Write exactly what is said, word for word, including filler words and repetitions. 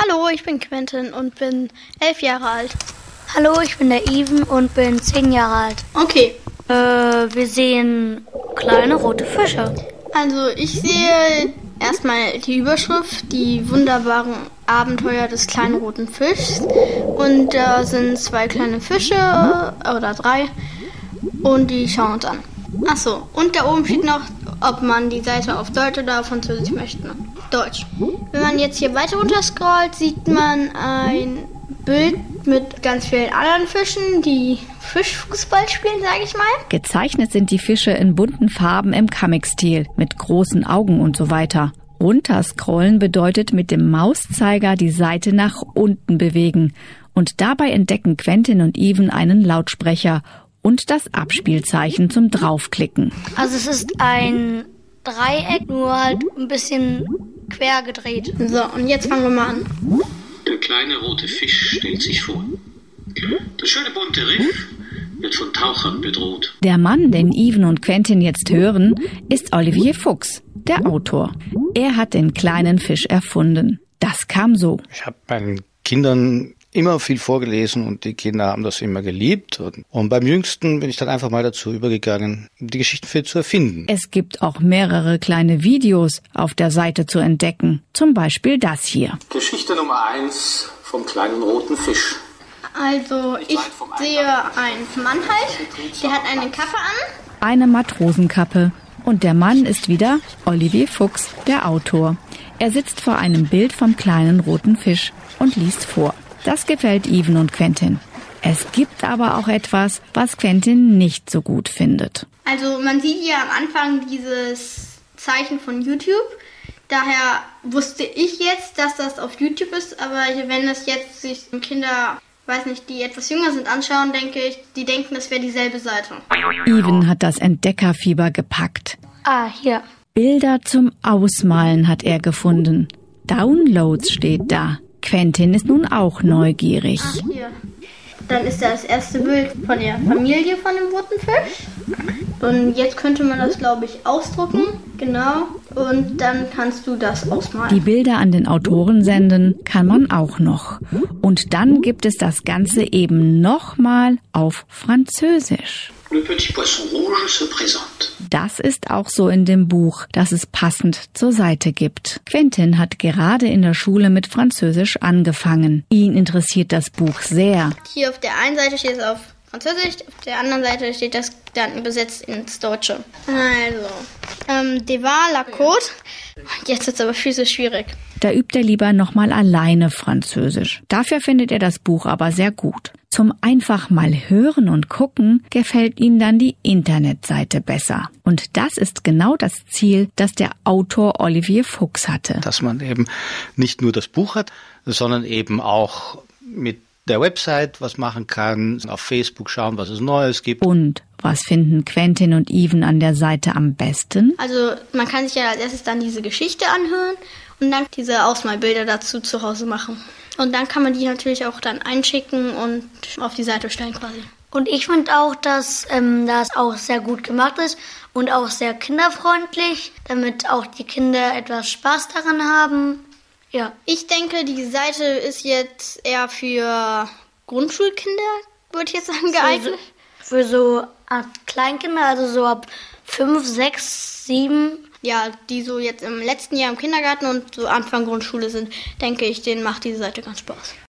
Hallo, ich bin Quentin und bin elf Jahre alt. Hallo, ich bin der Even und bin zehn Jahre alt. Okay. Äh, wir sehen kleine rote Fische. Also ich sehe erstmal die Überschrift, die wunderbaren Abenteuer des kleinen roten Fischs. Und da sind zwei kleine Fische oder drei und die schauen uns an. Achso, und da oben steht noch, ob man die Seite auf Deutsch oder Französisch möchte. Deutsch. Wenn man jetzt hier weiter runter scrollt, sieht man ein Bild mit ganz vielen anderen Fischen, die Fischfußball spielen, sage ich mal. Gezeichnet sind die Fische in bunten Farben im Comic-Stil, mit großen Augen und so weiter. Runterscrollen bedeutet mit dem Mauszeiger die Seite nach unten bewegen. Und dabei entdecken Quentin und Even einen Lautsprecher und das Abspielzeichen zum Draufklicken. Also es ist ein Dreieck, nur halt ein bisschen quer gedreht. So, und jetzt fangen wir mal an. Der kleine rote Fisch stellt sich vor. Das schöne bunte Riff wird von Tauchern bedroht. Der Mann, den Even und Quentin jetzt hören, ist Olivier Fuchs, der Autor. Er hat den kleinen Fisch erfunden. Das kam so. Ich habe meinen Kindern immer viel vorgelesen und die Kinder haben das immer geliebt. Und, und beim Jüngsten bin ich dann einfach mal dazu übergegangen, die Geschichten für zu erfinden. Es gibt auch mehrere kleine Videos auf der Seite zu entdecken. Zum Beispiel das hier. Geschichte Nummer eins vom kleinen roten Fisch. Also ich sehe einen Mann halt, der hat eine Kappe an. Eine Matrosenkappe. Und der Mann ist wieder Olivier Fuchs, der Autor. Er sitzt vor einem Bild vom kleinen roten Fisch und liest vor. Das gefällt Even und Quentin. Es gibt aber auch etwas, was Quentin nicht so gut findet. Also man sieht ja am Anfang dieses Zeichen von YouTube. Daher wusste ich jetzt, dass das auf YouTube ist. Aber wenn das jetzt sich Kinder, weiß nicht, die etwas jünger sind, anschauen, denke ich, die denken, das wäre dieselbe Seite. Even hat das Entdeckerfieber gepackt. Ah, hier. Bilder zum Ausmalen hat er gefunden. Downloads steht da. Quentin ist nun auch neugierig. Ach, hier. Dann ist da das erste Bild von der Familie von dem roten Fisch. Und jetzt könnte man das, glaube ich, ausdrucken. Genau. Und dann kannst du das ausmalen. Die Bilder an den Autoren senden kann man auch noch. Und dann gibt es das Ganze eben nochmal auf Französisch. Le petit poisson rouge se présente. Das ist auch so in dem Buch, das es passend zur Seite gibt. Quentin hat gerade in der Schule mit Französisch angefangen. Ihn interessiert das Buch sehr. Hier auf der einen Seite steht es auf Französisch, auf der anderen Seite steht das dann übersetzt ins Deutsche. Also, ähm, Devoir la Côte. Jetzt wird es aber viel zu schwierig. Da übt er lieber nochmal alleine Französisch. Dafür findet er das Buch aber sehr gut. Zum einfach mal hören und gucken gefällt ihm dann die Internetseite besser. Und das ist genau das Ziel, das der Autor Olivier Fuchs hatte. Dass man eben nicht nur das Buch hat, sondern eben auch mit der Website was machen kann, auf Facebook schauen, was es Neues gibt. Und was finden Quentin und Even an der Seite am besten? Also man kann sich ja als erstes dann diese Geschichte anhören und dann diese Ausmalbilder dazu zu Hause machen. Und dann kann man die natürlich auch dann einschicken und auf die Seite stellen quasi. Und ich finde auch, dass ähm, das auch sehr gut gemacht ist und auch sehr kinderfreundlich, damit auch die Kinder etwas Spaß daran haben. Ja. Ich denke, die Seite ist jetzt eher für Grundschulkinder, würde ich jetzt sagen, geeignet. Für so Art Kleinkinder, also so ab fünf, sechs, sieben. Ja, die so jetzt im letzten Jahr im Kindergarten und so Anfang Grundschule sind, denke ich, denen macht diese Seite ganz Spaß.